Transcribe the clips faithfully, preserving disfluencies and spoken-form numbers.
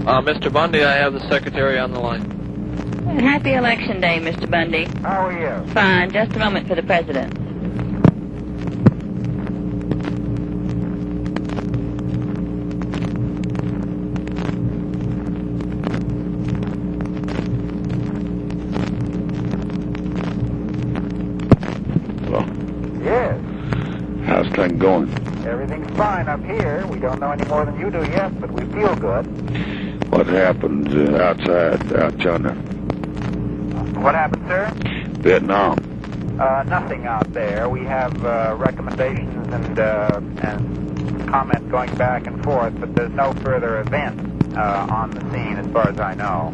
Uh, Mister Bundy, I have the secretary on the line. Happy Election Day, Mister Bundy. How are you? Fine. Just a moment for the president. Hello? Yes. How's things going? Everything's fine up here. We don't know any more than you do yet, but we feel good. What happened uh, outside, out yonder? What happened, sir? Vietnam. Uh, nothing out there. We have uh, recommendations and uh, and comments going back and forth, but there's no further event uh, on the scene as far as I know.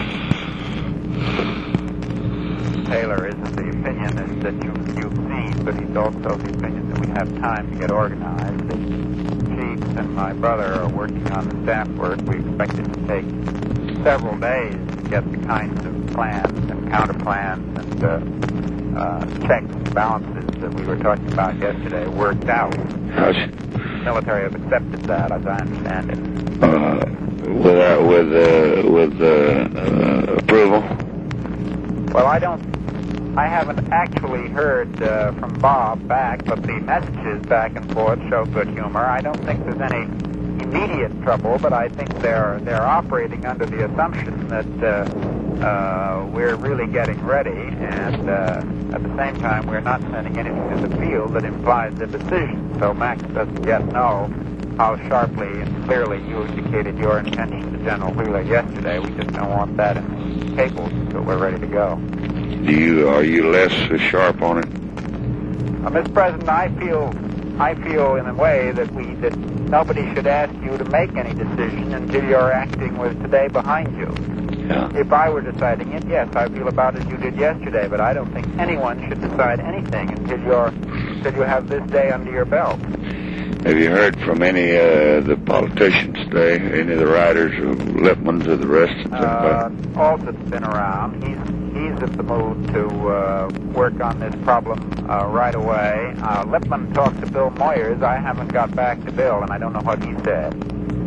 Taylor is of the opinion that, that you, you've seen, but he's also of the opinion that we have time to get organized. The chiefs and my brother are working on the staff work. We expect it to take several days to get the kinds of plans and counterplans and uh, uh, checks and balances that we were talking about yesterday worked out. How's, The military have accepted that, as I understand it. uh, with, uh, with, uh, with, uh, uh, approval? Well, I don't, I haven't actually heard uh, from Bob back, but the messages back and forth show good humor. I don't think there's any immediate trouble, but I think they're they're operating under the assumption that uh, uh, we're really getting ready, and uh, at the same time we're not sending anything to the field that implies a decision. So Max doesn't yet know how sharply and clearly you indicated your intention to General Wheeler yesterday. We just don't want that in the cables until we're ready to go. Do you, are you less sharp on it? Uh, Mister President, I feel, I feel in a way that we that nobody should ask you to make any decision until you're acting with today behind you. Yeah. If I were deciding it, yes, I feel about as you did yesterday, but I don't think anyone should decide anything until you're until you have this day under your belt. Have you heard from any uh, the politicians today, any of the writers, or Lipman's or the rest of them? Uh, Alsop's been around. He's he's at the mood to uh, work on this problem uh, right away. Uh, Lipman talked to Bill Moyers. I haven't got back to Bill, and I don't know what he said.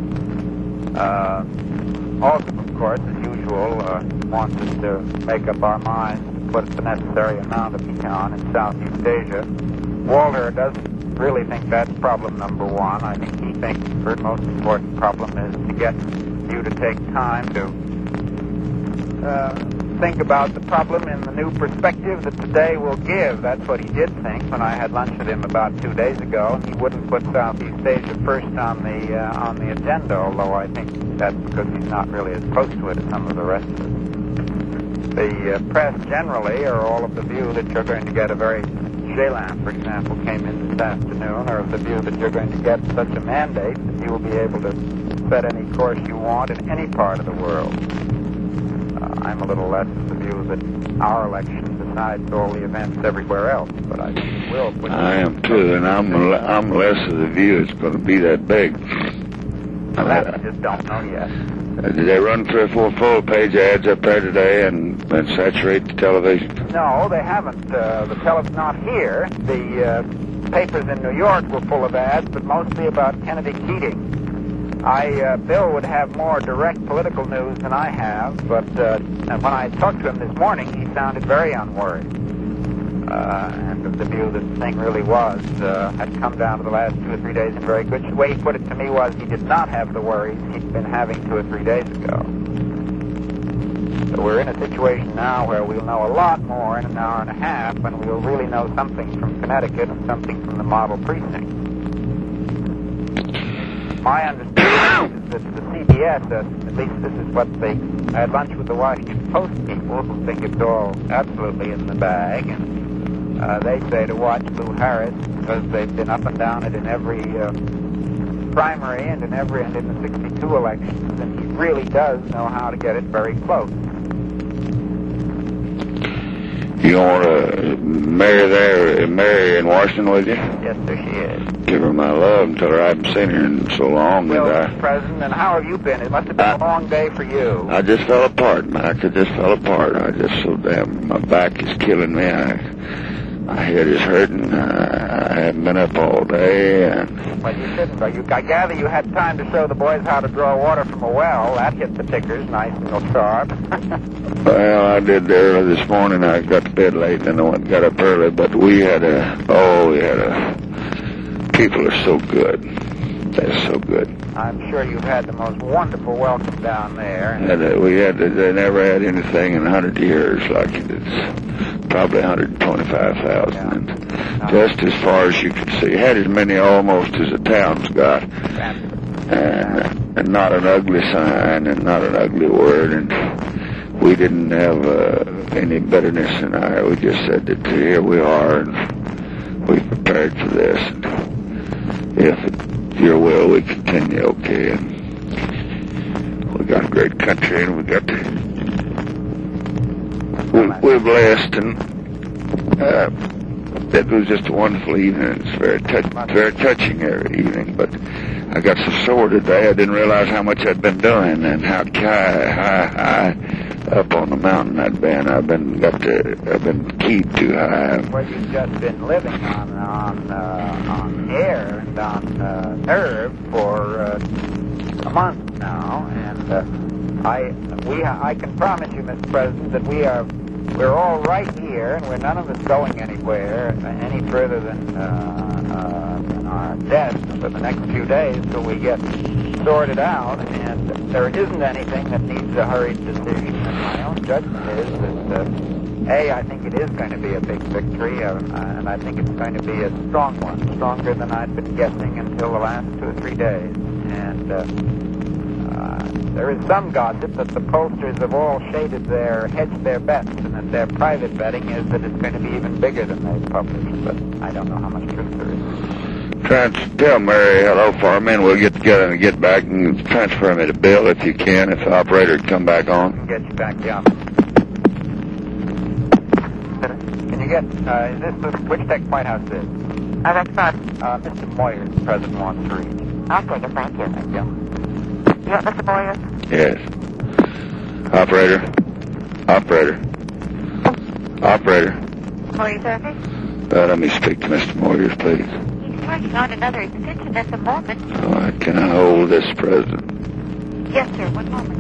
Uh, Alsop, of course, as usual, uh, wants us to make up our minds to put the necessary amount of pecan in Southeast Asia. Walter doesn't really think that's problem number one. I think he thinks the most important problem is to get you to take time to uh, think about the problem in the new perspective that today will give. That's what he did think when I had lunch with him about two days ago. He wouldn't put Southeast Asia first on the uh, on the agenda, although I think that's because he's not really as close to it as some of the rest of us. The uh, press generally are all of the view that you're going to get a very Jaylan, for example, came in this afternoon, or of the view that you're going to get such a mandate that you will be able to set any course you want in any part of the world. Uh, I'm a little less of the view that our election decides all the events everywhere else, but I think it will. I am too, and I'm I'm less of the view it's going to be that big. Well, that we just don't know yet. Uh, did they run three or four full-page ads up there today and, and saturate the television? No, they haven't. Uh, the television's not here. The uh, papers in New York were full of ads, but mostly about Kennedy Keating. I, uh, Bill would have more direct political news than I have, but uh, and when I talked to him this morning, he sounded very unworried. Uh, and of the view that the thing really was, uh, had come down to the last two or three days in very good shape. The way he put it to me was he did not have the worries he'd been having two or three days ago. So we're in a situation now where we'll know a lot more in an hour and a half, and we'll really know something from Connecticut and something from the model precinct. My understanding is that the C B S, uh, at least this is what they, I had lunch with the Washington Post people who think it's all absolutely in the bag, and uh, they say to watch Lou Harris because they've been up and down it in every uh, primary and in every and in the sixty-two elections, and he really does know how to get it very close. You want to marry there, marry in Washington with you? Yes, sir, she is. Give her my love and tell her I haven't seen her in so long. Well, that I, Mister President, and how have you been? It must have been I, a long day for you. I just fell apart, Mac. I just fell apart. I just so damn, my back is killing me. I, My head is hurting. Uh, I haven't been up all day, and Well, you shouldn't, though. You, I gather you had time to show the boys how to draw water from a well. That hit the tickers nice and sharp. well, I did early this morning. I got to bed late, and I went and got up early. But we had a oh, we had a. People are so good. They're so good. I'm sure you've had the most wonderful welcome down there. And, uh, we had they never had anything in a hundred years like it. It's probably one hundred twenty-five thousand, and No. just as far as you could see, had as many almost as the town's got, and, and not an ugly sign and not an ugly word, and we didn't have uh, any bitterness in our. We just said that here we are, and we prepared for this. And if it, your will, we continue okay. And we got a great country, and we got we, we're blessed, and uh, that was just a wonderful evening. It's very touch, very touching every evening. But I got so sore today, I didn't realize how much I'd been doing and how high, high, high up on the mountain I'd been. I've been got to, I've been keyed too high. Well, you've just been living on on uh, on air and on uh, nerve for uh, a month now, and uh, I we I can promise you, Mister President, that we are we're all right here, and we're none of us going anywhere any further than uh, uh, than our desk for the next few days till we get sorted out, and there isn't anything that needs a hurried decision. And my own judgment is that. Uh, A, I think it is going to be a big victory, uh, and I think it's going to be a strong one, stronger than I'd been guessing until the last two or three days. And uh, uh, there is some gossip that the pollsters have all shaded their, hedged their bets, and that their private betting is that it's going to be even bigger than they've published, but I don't know how much truth there is. Trans- tell Mary hello for me, and we'll get together and get back and transfer me to Bill if you can, if the operator would come back on. I can get you back, yeah. Can you get, uh, is this the, which Tech White House is? Oh, that's not. Uh, Mister Moyers, the President wants to reach. I'll take it, thank you. Thank you. Yeah, Mister Moyers? Yes. Operator. Operator. Operator. Moyers service? Uh, let me speak to Mister Moyers, please. He's working on another extension at the moment. All right, can I hold this, President? Yes, sir, one moment.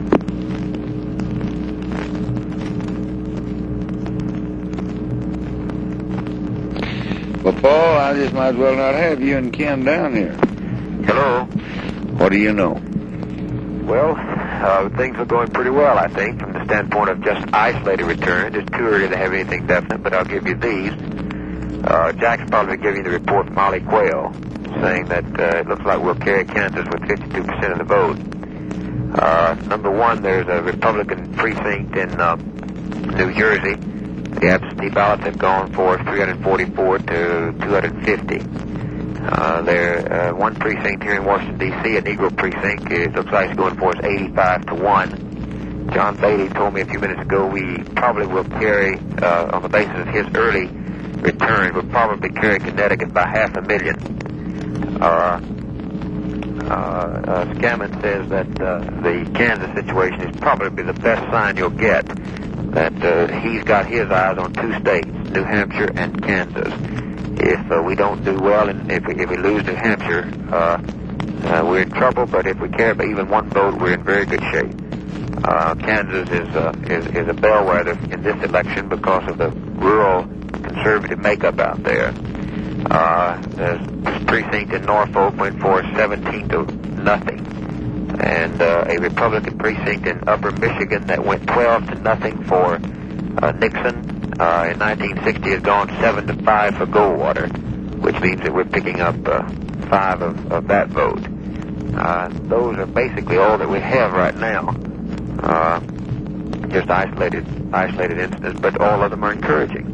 Well, Paul, I just might as well not have you and Ken down here. Hello. What do you know? Well, uh, things are going pretty well, I think, from the standpoint of just isolated returns. It's too early to have anything definite, but I'll give you these. Uh, Jack's probably giving the report from Ollie Quayle, saying that uh, it looks like we'll carry Kansas with fifty-two percent of the vote. Uh, number one, there's a Republican precinct in uh, New Jersey. The absentee ballots have gone for three hundred forty-four to two hundred fifty. Uh, there, uh, one precinct here in Washington, D C, a Negro precinct, it looks like it's going for is eighty-five to one. John Bailey told me a few minutes ago we probably will carry, uh, on the basis of his early return, we'll probably carry Connecticut by half a million. Uh, uh, uh, Scammon says that uh, the Kansas situation is probably the best sign you'll get that uh, he's got his eyes on two states, New Hampshire and Kansas. If uh, we don't do well, and if we, if we lose New Hampshire, uh, uh, we're in trouble. But if we carry by even one vote, we're in very good shape. Uh, Kansas is, uh, is is a bellwether in this election because of the rural conservative makeup out there. Uh, this precinct in Norfolk went for seventeen to nothing. And uh, a Republican precinct in Upper Michigan that went twelve to nothing for uh, Nixon uh, in nineteen sixty has gone seven to five for Goldwater, which means that we're picking up uh, five of, of that vote. Uh, those are basically all that we have right now. Uh, just isolated, isolated incidents, but all of them are encouraging.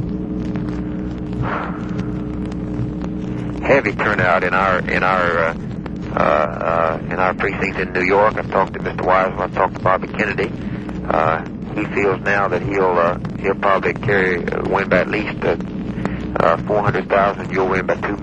Heavy turnout in our in our. Uh, Uh, uh, in our precincts in New York. I've talked to Mister Wiseman. I've talked to Bobby Kennedy. Uh, he feels now that he'll uh, he'll probably carry uh, win by at least uh, uh, four hundred thousand. You'll win by two million.